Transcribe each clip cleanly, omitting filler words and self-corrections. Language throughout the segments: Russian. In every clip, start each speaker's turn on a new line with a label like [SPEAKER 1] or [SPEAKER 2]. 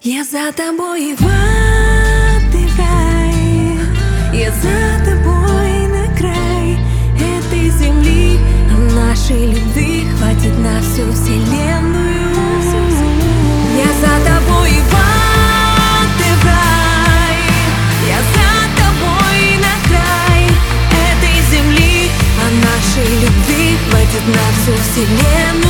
[SPEAKER 1] Я за тобой в ад и в рай, я за тобой на край этой земли. Нашей любви хватит на всю вселенную. Я за тобой в ад и в рай, я за тобой на край этой земли. Нашей любви хватит на всю вселенную.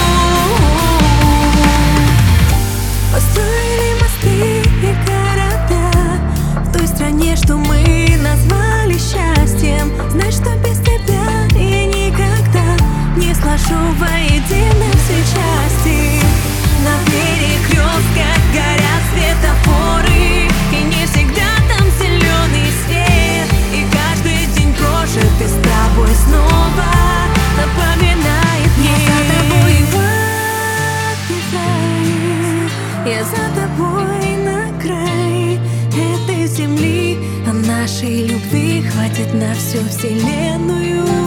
[SPEAKER 1] Построили мосты и города в той стране, что мы назвали счастьем. Знай, что без тебя я никогда не сложу воедино все части. На перекрестках горят светофоры, и не всегда там зеленый свет. И каждый день прожитый с тобой снова напоминает мне. Я за тобой на край этой земли. А нашей любви хватит на всю вселенную.